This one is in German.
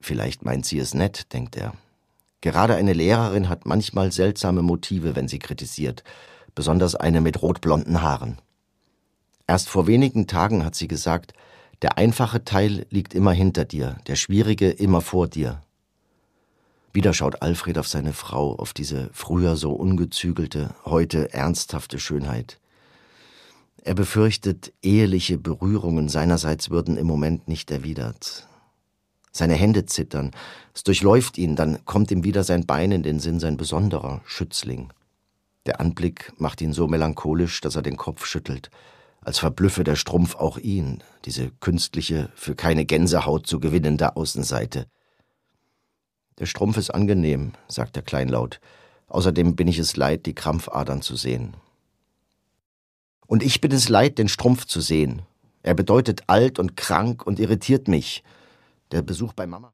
Vielleicht meint sie es nett, denkt er. Gerade eine Lehrerin hat manchmal seltsame Motive, wenn sie kritisiert, besonders eine mit rotblonden Haaren. Erst vor wenigen Tagen hat sie gesagt, der einfache Teil liegt immer hinter dir, der schwierige immer vor dir. Wieder schaut Alfred auf seine Frau, auf diese früher so ungezügelte, heute ernsthafte Schönheit. Er befürchtet, eheliche Berührungen seinerseits würden im Moment nicht erwidert. Seine Hände zittern, es durchläuft ihn, dann kommt ihm wieder sein Bein in den Sinn, sein besonderer Schützling. Der Anblick macht ihn so melancholisch, dass er den Kopf schüttelt, als verblüffe der Strumpf auch ihn, diese künstliche, für keine Gänsehaut zu gewinnende Außenseite. »Der Strumpf ist angenehm«, sagt er kleinlaut. »Außerdem bin ich es leid, die Krampfadern zu sehen.« »Und ich bin es leid, den Strumpf zu sehen. Er bedeutet alt und krank und irritiert mich. Der Besuch bei Mama.«